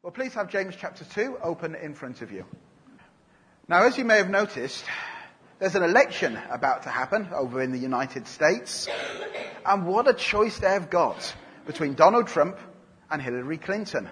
Well, please have James chapter 2 open in front of you. Now, as you may have noticed, there's an election about to happen over in the United States. And what a choice they've got between Donald Trump and Hillary Clinton.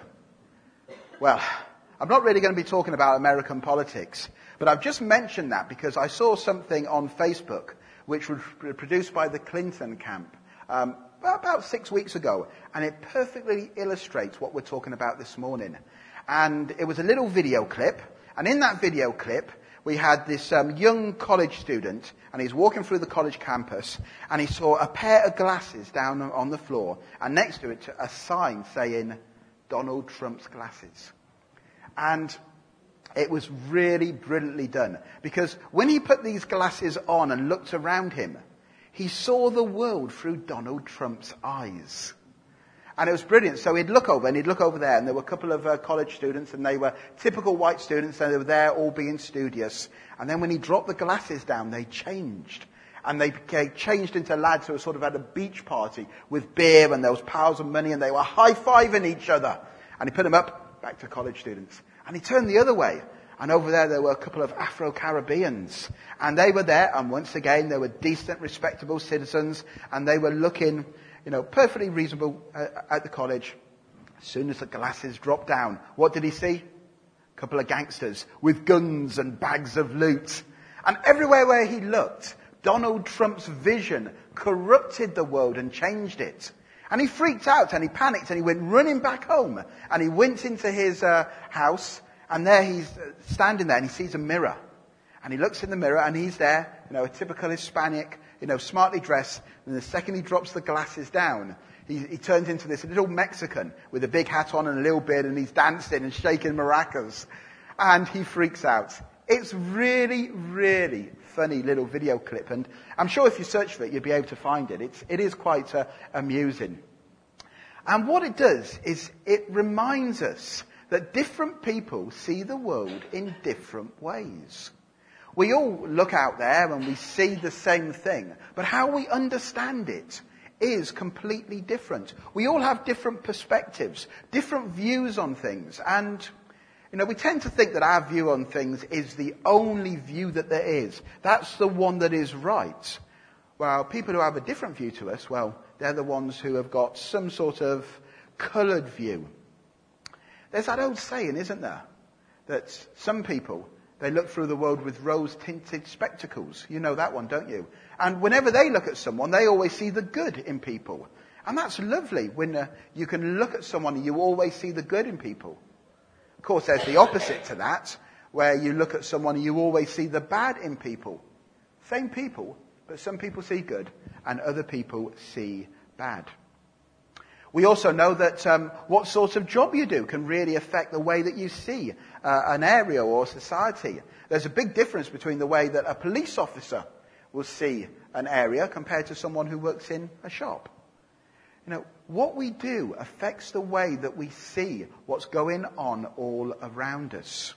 Well, I'm not really going to be talking about American politics, but I've just mentioned that because I saw something on Facebook which was produced by the Clinton camp about 6 weeks ago, and it perfectly illustrates what we're talking about this morning. And it was a little video clip, and in that video clip, we had this young college student, and he's walking through the college campus, and he saw a pair of glasses down on the floor, and next to it, a sign saying, Donald Trump's glasses. And it was really brilliantly done, because when he put these glasses on and looked around him, he saw the world through Donald Trump's eyes. And it was brilliant. So he'd look over there, and there were a couple of college students, and they were typical white students, and they were there all being studious. And then when he dropped the glasses down, they changed. And they changed into lads who were sort of at a beach party with beer, and there was piles of money, and they were high-fiving each other. And he put them up, back to college students. And he turned the other way. And over there were a couple of Afro-Caribbeans. And they were there, and once again, they were decent, respectable citizens, and they were looking, perfectly reasonable at the college. As soon as the glasses dropped down, what did he see? A couple of gangsters with guns and bags of loot. And everywhere where he looked, Donald Trump's vision corrupted the world and changed it. And he freaked out, and he panicked, and he went running back home. And he went into his house, and there he's standing there, and he sees a mirror. And he looks in the mirror, and he's there, a typical Hispanic, smartly dressed. And the second he drops the glasses down, he turns into this little Mexican with a big hat on and a little beard, and he's dancing and shaking maracas. And he freaks out. It's really, really funny little video clip. And I'm sure if you search for it, you'll be able to find it. It is quite amusing. And what it does is it reminds us that different people see the world in different ways. We all look out there and we see the same thing, but how we understand it is completely different. We all have different perspectives, different views on things, and we tend to think that our view on things is the only view that there is. That's the one that is right. Well, people who have a different view to us, well, they're the ones who have got some sort of coloured view. There's that old saying, isn't there, that some people, they look through the world with rose-tinted spectacles. You know that one, don't you? And whenever they look at someone, they always see the good in people. And that's lovely, when you can look at someone and you always see the good in people. Of course, there's the opposite to that, where you look at someone and you always see the bad in people. Same people, but some people see good and other people see bad. We also know that what sort of job you do can really affect the way that you see an area or society. There's a big difference between the way that a police officer will see an area compared to someone who works in a shop. What we do affects the way that we see what's going on all around us.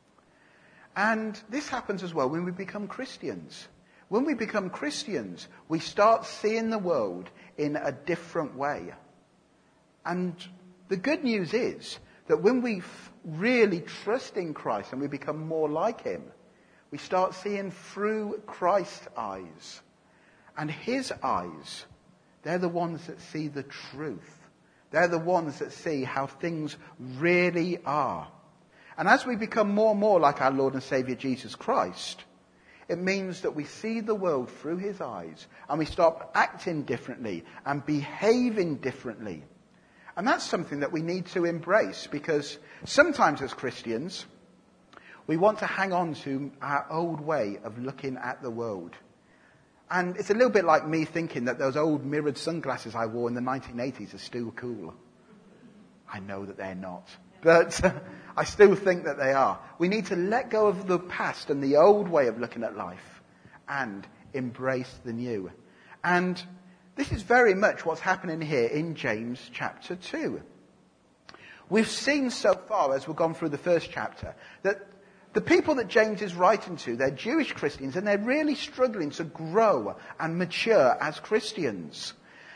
And this happens as well when we become Christians. When we become Christians, we start seeing the world in a different way. And the good news is that when we really trust in Christ and we become more like him, we start seeing through Christ's eyes. And his eyes, they're the ones that see the truth. They're the ones that see how things really are. And as we become more and more like our Lord and Saviour Jesus Christ, it means that we see the world through his eyes and we start acting differently and behaving differently. And that's something that we need to embrace, because sometimes as Christians, we want to hang on to our old way of looking at the world. And it's a little bit like me thinking that those old mirrored sunglasses I wore in the 1980s are still cool. I know that they're not, but I still think that they are. We need to let go of the past and the old way of looking at life and embrace the new. And this is very much what's happening here in James chapter 2. We've seen so far, as we've gone through the first chapter, that the people that James is writing to, they're Jewish Christians, and they're really struggling to grow and mature as Christians.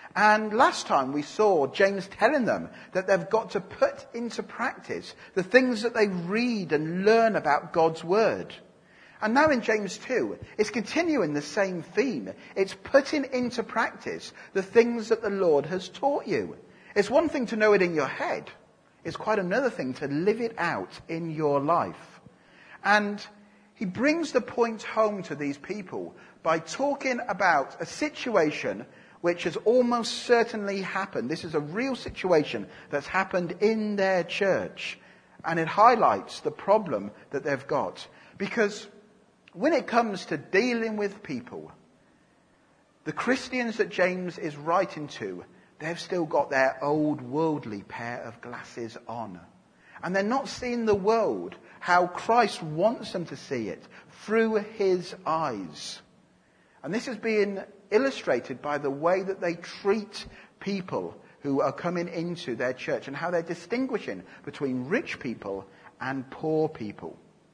And last time we saw James telling them that they've got to put into practice the things that they read and learn about God's word. And now in James 2, it's continuing the same theme. It's putting into practice the things that the Lord has taught you. It's one thing to know it in your head. It's quite another thing to live it out in your life. And he brings the point home to these people by talking about a situation which has almost certainly happened. This is a real situation that's happened in their church. And it highlights the problem that they've got. Because when it comes to dealing with people, the Christians that James is writing to, they've still got their old worldly pair of glasses on. And they're not seeing the world how Christ wants them to see it, through his eyes. And this is being illustrated by the way that they treat people who are coming into their church and how they're distinguishing between rich people and poor people.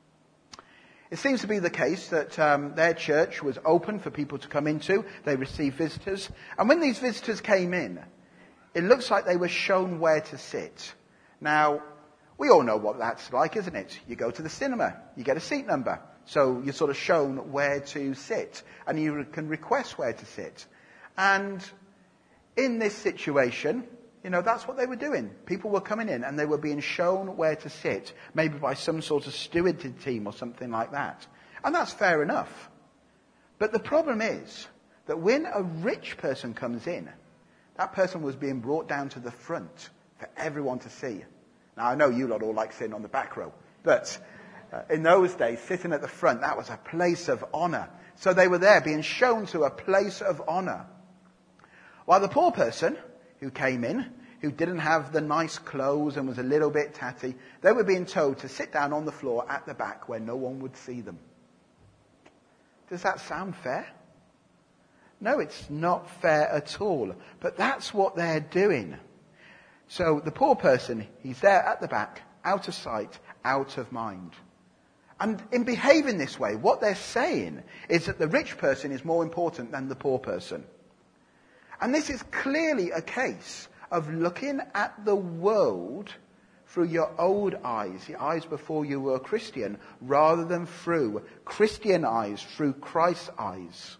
It seems to be the case that their church was open for people to come into. They received visitors. And when these visitors came in, it looks like they were shown where to sit. Now, we all know what that's like, isn't it? You go to the cinema, you get a seat number. So you're sort of shown where to sit. And you can request where to sit. And in this situation, that's what they were doing. People were coming in and they were being shown where to sit, maybe by some sort of stewarded team or something like that. And that's fair enough. But the problem is that when a rich person comes in, that person was being brought down to the front for everyone to see. Now, I know you lot all like sitting on the back row, but in those days, sitting at the front, that was a place of honor. So they were there being shown to a place of honor. While the poor person who came in, who didn't have the nice clothes and was a little bit tatty, they were being told to sit down on the floor at the back where no one would see them. Does that sound fair? No, it's not fair at all. But that's what they're doing. So the poor person, he's there at the back, out of sight, out of mind. And in behaving this way, what they're saying is that the rich person is more important than the poor person. And this is clearly a case of looking at the world through your old eyes, the eyes before you were a Christian, rather than through Christian eyes, through Christ's eyes.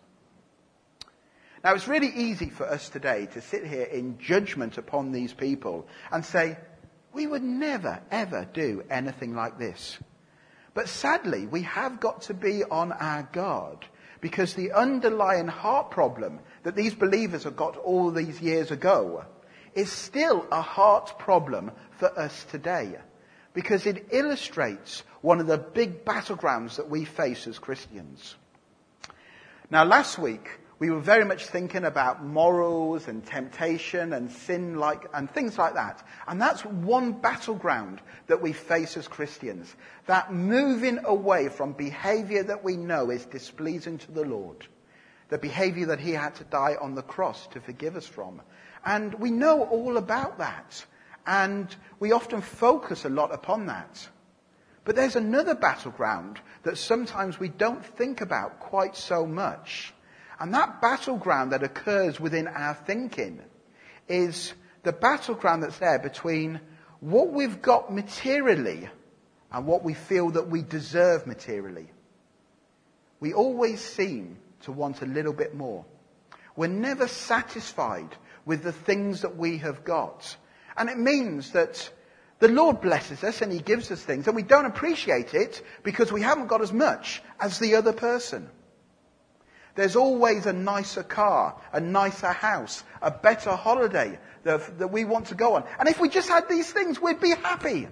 Now, it's really easy for us today to sit here in judgment upon these people and say, we would never, ever do anything like this. But sadly, we have got to be on our guard, because the underlying heart problem that these believers have got all these years ago is still a heart problem for us today, because it illustrates one of the big battlegrounds that we face as Christians. Now, last week, we were very much thinking about morals and temptation and sin and things like that. And that's one battleground that we face as Christians. That moving away from behavior that we know is displeasing to the Lord. The behavior that he had to die on the cross to forgive us from. And we know all about that. And we often focus a lot upon that. But there's another battleground that sometimes we don't think about quite so much. And that battleground that occurs within our thinking is the battleground that's there between what we've got materially and what we feel that we deserve materially. We always seem to want a little bit more. We're never satisfied with the things that we have got. And it means that the Lord blesses us and he gives us things, and we don't appreciate it because we haven't got as much as the other person. There's always a nicer car, a nicer house, a better holiday that we want to go on. And if we just had these things, we'd be happy.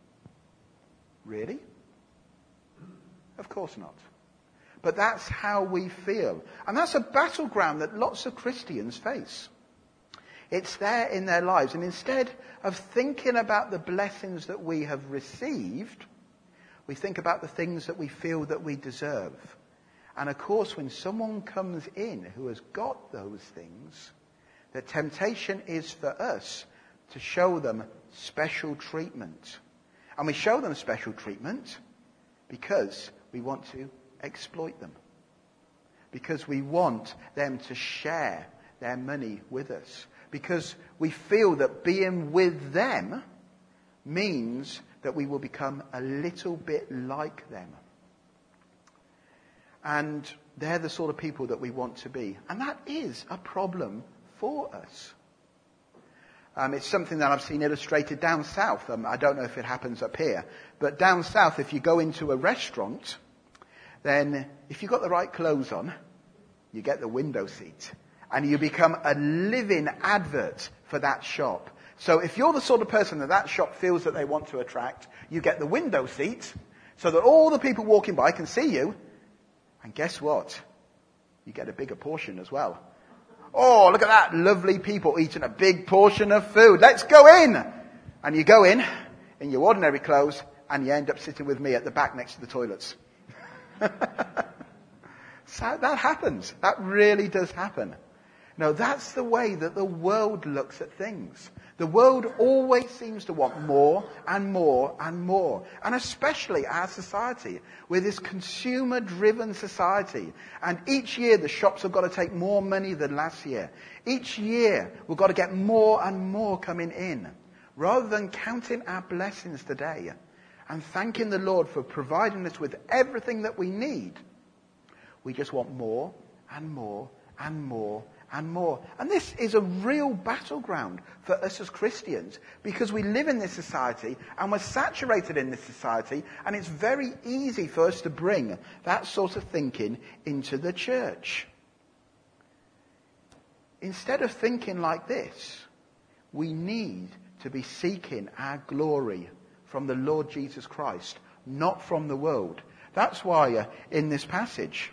Really? Of course not. But that's how we feel. And that's a battleground that lots of Christians face. It's there in their lives. And instead of thinking about the blessings that we have received, we think about the things that we feel that we deserve. And of course, when someone comes in who has got those things, the temptation is for us to show them special treatment. And we show them special treatment because we want to exploit them. Because we want them to share their money with us. Because we feel that being with them means that we will become a little bit like them. And they're the sort of people that we want to be. And that is a problem for us. It's something that I've seen illustrated down south. I don't know if it happens up here. But down south, if you go into a restaurant, then if you've got the right clothes on, you get the window seat. And you become a living advert for that shop. So if you're the sort of person that shop feels that they want to attract, you get the window seat so that all the people walking by can see you. And guess what? You get a bigger portion as well. Oh, look at that. Lovely people eating a big portion of food. Let's go in. And you go in your ordinary clothes, and you end up sitting with me at the back next to the toilets. So that happens. That really does happen. No, that's the way that the world looks at things. The world always seems to want more and more and more. And especially our society. We're this consumer-driven society. And each year the shops have got to take more money than last year. Each year we've got to get more and more coming in. Rather than counting our blessings today and thanking the Lord for providing us with everything that we need, we just want more and more and more and more. And this is a real battleground for us as Christians, because we live in this society and we're saturated in this society, and it's very easy for us to bring that sort of thinking into the church. Instead of thinking like this, we need to be seeking our glory from the Lord Jesus Christ, not from the world. That's why in this passage,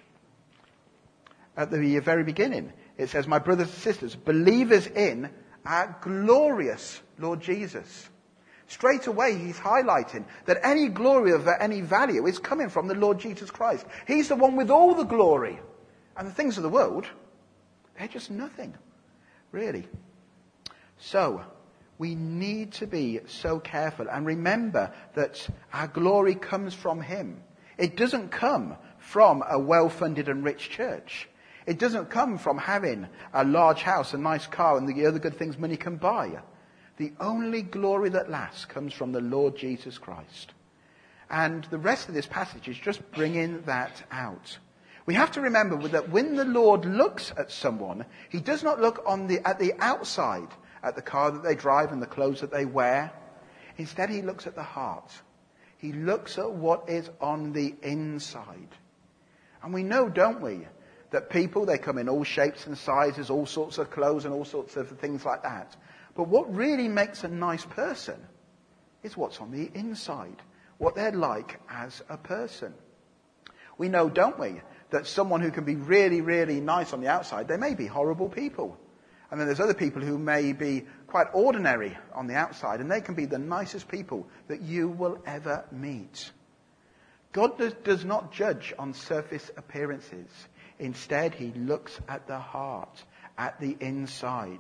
at the very beginning, it says, my brothers and sisters, believers in our glorious Lord Jesus. Straight away, he's highlighting that any glory of any value is coming from the Lord Jesus Christ. He's the one with all the glory. And the things of the world, they're just nothing, really. So, we need to be so careful and remember that our glory comes from him. It doesn't come from a well-funded and rich church. It doesn't come from having a large house, a nice car, and the other good things money can buy. The only glory that lasts comes from the Lord Jesus Christ. And the rest of this passage is just bringing that out. We have to remember that when the Lord looks at someone, he does not look at the outside, at the car that they drive and the clothes that they wear. Instead, he looks at the heart. He looks at what is on the inside. And we know, don't we, that people, they come in all shapes and sizes, all sorts of clothes and all sorts of things like that. But what really makes a nice person is what's on the inside, what they're like as a person. We know, don't we, that someone who can be really, really nice on the outside, they may be horrible people. And then there's other people who may be quite ordinary on the outside, and they can be the nicest people that you will ever meet. God does not judge on surface appearances. Instead, he looks at the heart, at the inside.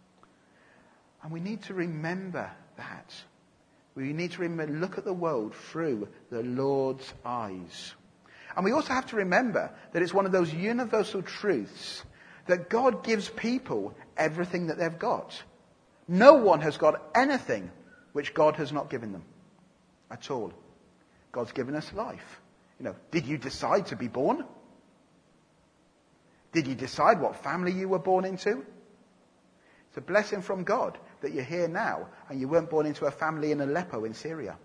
And we need to remember that. We need to look at the world through the Lord's eyes. And we also have to remember that it's one of those universal truths that God gives people everything that they've got. No one has got anything which God has not given them at all. God's given us life. Did you decide to be born? Did you decide what family you were born into? It's a blessing from God that you're here now and you weren't born into a family in Aleppo in Syria.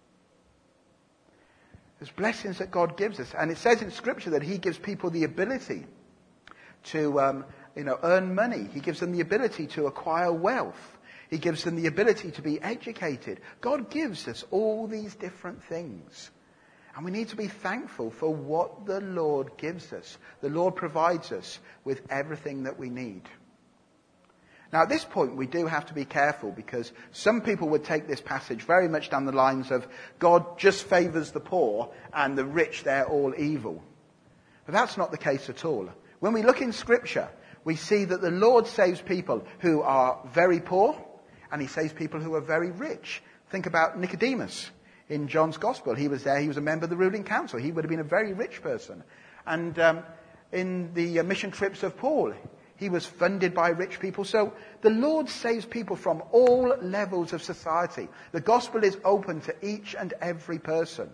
There's blessings that God gives us. And it says in Scripture that he gives people the ability to earn money. He gives them the ability to acquire wealth. He gives them the ability to be educated. God gives us all these different things. And we need to be thankful for what the Lord gives us. The Lord provides us with everything that we need. Now at this point we do have to be careful, because some people would take this passage very much down the lines of God just favours the poor and the rich, they're all evil. But that's not the case at all. When we look in Scripture, we see that the Lord saves people who are very poor and he saves people who are very rich. Think about Nicodemus. In John's Gospel, he was there. He was a member of the ruling council. He would have been a very rich person. And in the mission trips of Paul, He was funded by rich people. So the Lord saves people from all levels of society. The gospel is open to each and every person.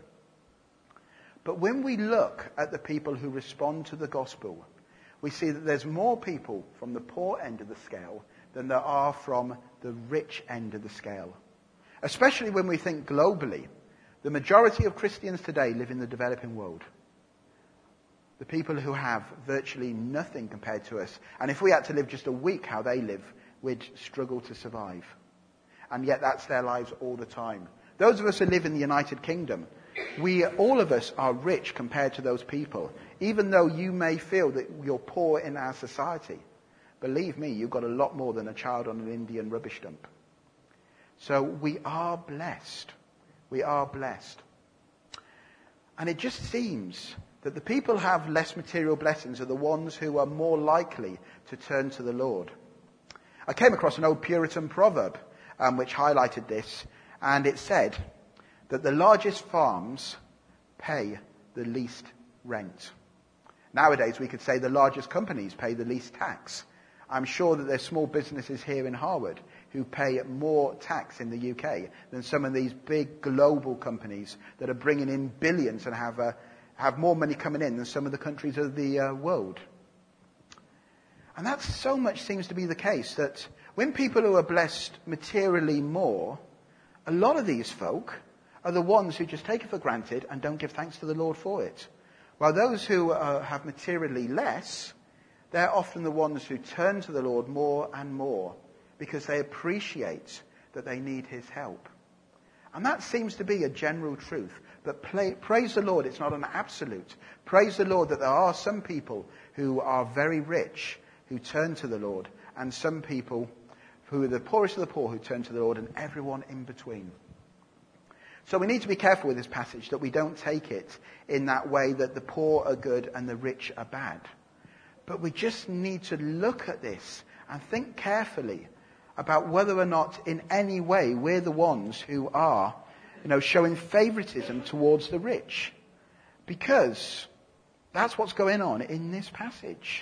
But when we look at the people who respond to the gospel, we see that there's more people from the poor end of the scale than there are from the rich end of the scale. Especially when we think globally. The majority of Christians today live in the developing world. The people who have virtually nothing compared to us. And if we had to live just a week how they live, we'd struggle to survive. And yet that's their lives all the time. Those of us who live in the United Kingdom, all of us are rich compared to those people. Even though you may feel that you're poor in our society. Believe me, you've got a lot more than a child on an Indian rubbish dump. So we are blessed. We are blessed. And it just seems that the people who have less material blessings are the ones who are more likely to turn to the Lord. I came across an old Puritan proverb which highlighted this, and it said that the largest farms pay the least rent. Nowadays we could say the largest companies pay the least tax. I'm sure that there's small businesses here in Harwood who pay more tax in the UK than some of these big global companies that are bringing in billions and have more money coming in than some of the countries of the world. And that so much seems to be the case that when people who are blessed materially more, a lot of these folk are the ones who just take it for granted and don't give thanks to the Lord for it. While those who have materially less, they're often the ones who turn to the Lord more and more because they appreciate that they need his help. And that seems to be a general truth. But praise the Lord, it's not an absolute. Praise the Lord that there are some people who are very rich who turn to the Lord, and some people who are the poorest of the poor who turn to the Lord, and everyone in between. So we need to be careful with this passage that we don't take it in that way that the poor are good and the rich are bad. But we just need to look at this and think carefully about whether or not in any way we're the ones who are, showing favoritism towards the rich. Because that's what's going on in this passage.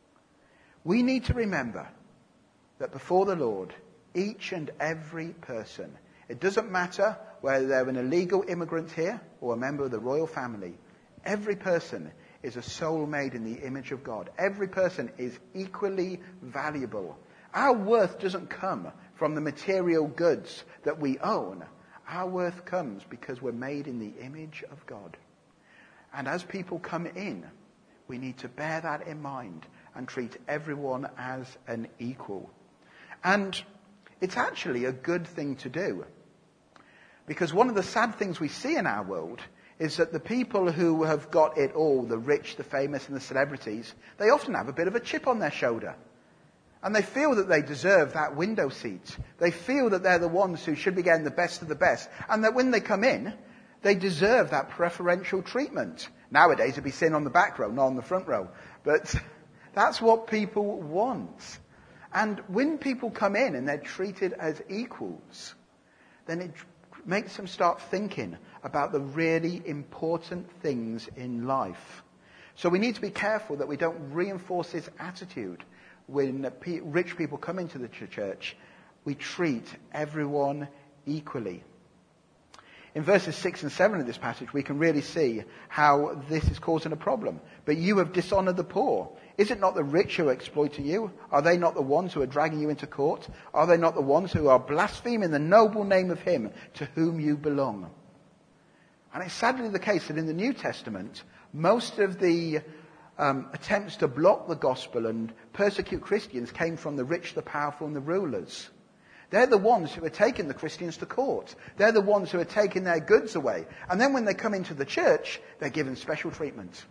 We need to remember that before the Lord, each and every person, it doesn't matter whether they're an illegal immigrant here or a member of the royal family, every person is a soul made in the image of God. Every person is equally valuable. Our worth doesn't come from the material goods that we own. Our worth comes because we're made in the image of God. And as people come in, we need to bear that in mind and treat everyone as an equal. And it's actually a good thing to do. Because one of the sad things we see in our world is that the people who have got it all, the rich, the famous, and the celebrities, they often have a bit of a chip on their shoulder. And they feel that they deserve that window seat. They feel that they're the ones who should be getting the best of the best. And that when they come in, they deserve that preferential treatment. Nowadays it'd be sitting on the back row, not on the front row. But that's what people want. And when people come in and they're treated as equals, then it makes them start thinking about the really important things in life. So we need to be careful that we don't reinforce this attitude. When rich people come into the church, we treat everyone equally. In verses 6 and 7 of this passage, we can really see how this is causing a problem. But you have dishonored the poor. Is it not the rich who are exploiting you? Are they not the ones who are dragging you into court? Are they not the ones who are blaspheming the noble name of him to whom you belong? And it's sadly the case that in the New Testament, most of the attempts to block the gospel and persecute Christians came from the rich, the powerful, and the rulers. They're the ones who are taking the Christians to court. They're the ones who are taking their goods away. And then when they come into the church, they're given special treatment.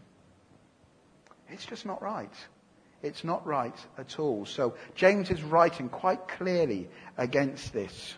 It's just not right. It's not right at all. So James is writing quite clearly against this.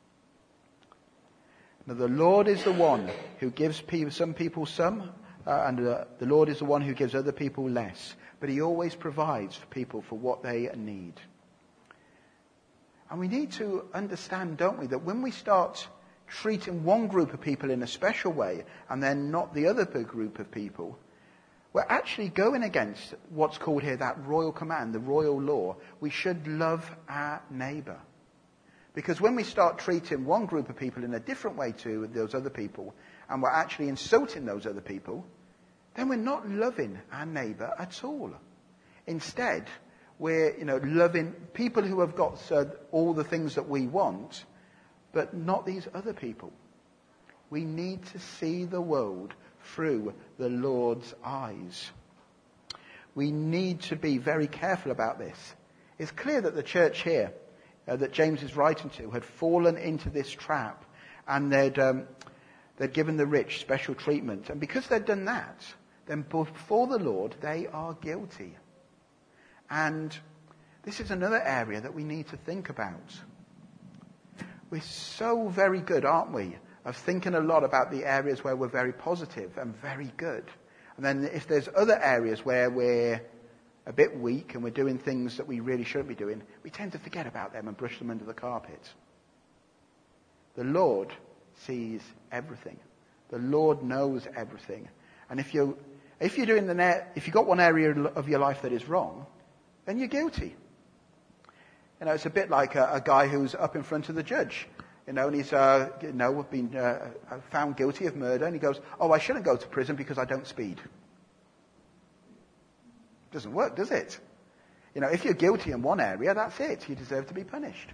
Now, the Lord is the one who gives some people some, and the Lord is the one who gives other people less. But he always provides for people for what they need. And we need to understand, don't we, that when we start treating one group of people in a special way and then not the other group of people, we're actually going against what's called here that royal command, the royal law. We should love our neighbour. Because when we start treating one group of people in a different way to those other people, and we're actually insulting those other people, then we're not loving our neighbour at all. Instead, we're loving people who have got all the things that we want, but not these other people. We need to see the world through the Lord's eyes. We need to be very careful about this. It's clear that the church here, that James is writing to, had fallen into this trap, and they'd given the rich special treatment. And because they'd done that, then before the Lord, they are guilty. And this is another area that we need to think about. We're so very good, aren't we, of thinking a lot about the areas where we're very positive and very good. And then if there's other areas where we're a bit weak and we're doing things that we really shouldn't be doing, we tend to forget about them and brush them under the carpet. The Lord sees everything. The Lord knows everything. And if you've got one area of your life that is wrong, then you're guilty. It's a bit like a guy who's up in front of the judge, and he's been found guilty of murder, and he goes, "Oh, I shouldn't go to prison because I don't speed." Doesn't work, does it? If you're guilty in one area, that's it. You deserve to be punished.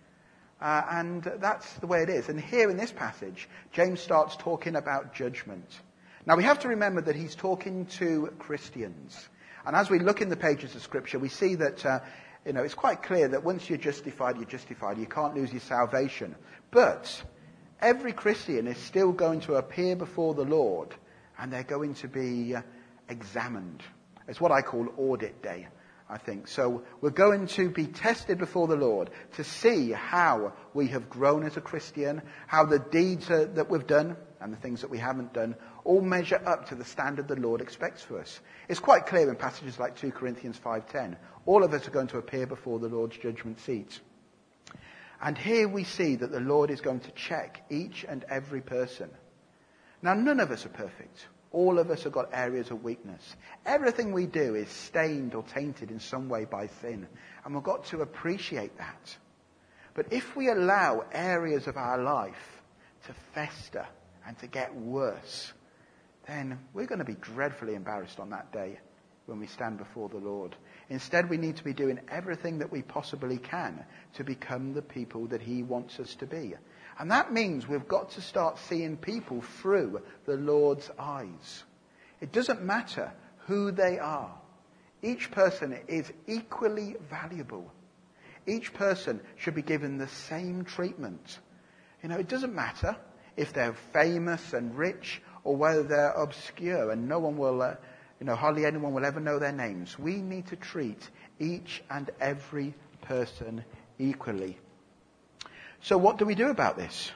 And that's the way it is. And here in this passage, James starts talking about judgment. Now we have to remember that he's talking to Christians. And as we look in the pages of Scripture, we see that it's quite clear that once you're justified, you're justified. You can't lose your salvation. But every Christian is still going to appear before the Lord, and they're going to be examined. It's what I call audit day, I think. So we're going to be tested before the Lord to see how we have grown as a Christian, how the deeds that we've done and the things that we haven't done all measure up to the standard the Lord expects for us. It's quite clear in passages like 2 Corinthians 5:10. All of us are going to appear before the Lord's judgment seat. And here we see that the Lord is going to check each and every person. Now, none of us are perfect. All of us have got areas of weakness. Everything we do is stained or tainted in some way by sin. And we've got to appreciate that. But if we allow areas of our life to fester and to get worse, then we're going to be dreadfully embarrassed on that day when we stand before the Lord. Instead, we need to be doing everything that we possibly can to become the people that he wants us to be. And that means we've got to start seeing people through the Lord's eyes. It doesn't matter who they are. Each person is equally valuable. Each person should be given the same treatment. It doesn't matter if they're famous and rich or whether they're obscure and no one will, hardly anyone will ever know their names. We need to treat each and every person equally. So what do we do about this?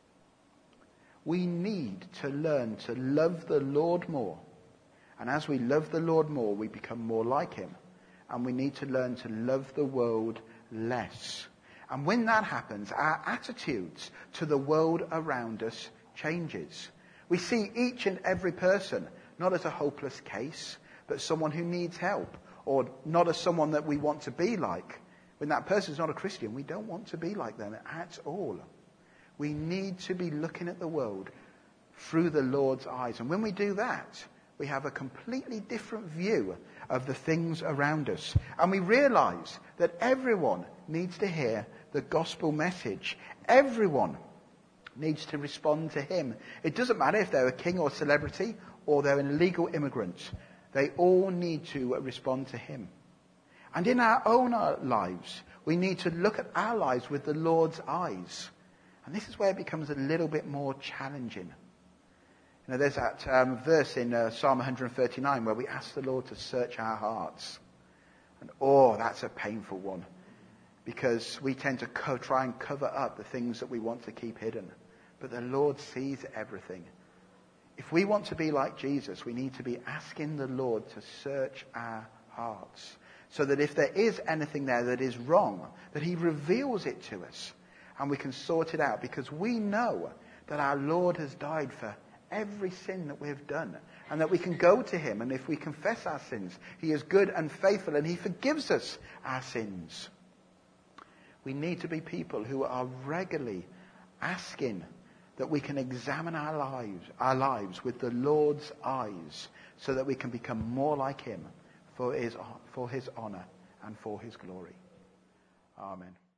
We need to learn to love the Lord more. And as we love the Lord more, we become more like him. And we need to learn to love the world less. And when that happens, our attitudes to the world around us changes. We see each and every person not as a hopeless case, but someone who needs help, or not as someone that we want to be like. When that person's not a Christian, we don't want to be like them at all. We need to be looking at the world through the Lord's eyes. And when we do that, we have a completely different view of the things around us. And we realize that everyone needs to hear the gospel message. Everyone needs to respond to him. It doesn't matter if they're a king or a celebrity or they're an illegal immigrant. They all need to respond to him. And in our own lives, we need to look at our lives with the Lord's eyes. And this is where it becomes a little bit more challenging. There's that verse in Psalm 139 where we ask the Lord to search our hearts. And that's a painful one. Because we tend to try and cover up the things that we want to keep hidden. But the Lord sees everything. If we want to be like Jesus, we need to be asking the Lord to search our hearts. So that if there is anything there that is wrong, that he reveals it to us. And we can sort it out. Because we know that our Lord has died for every sin that we have done, and that we can go to him, and if we confess our sins, he is good and faithful, and he forgives us our sins. We need to be people who are regularly asking that we can examine our lives with the Lord's eyes, so that we can become more like him for his honor and for his glory. Amen.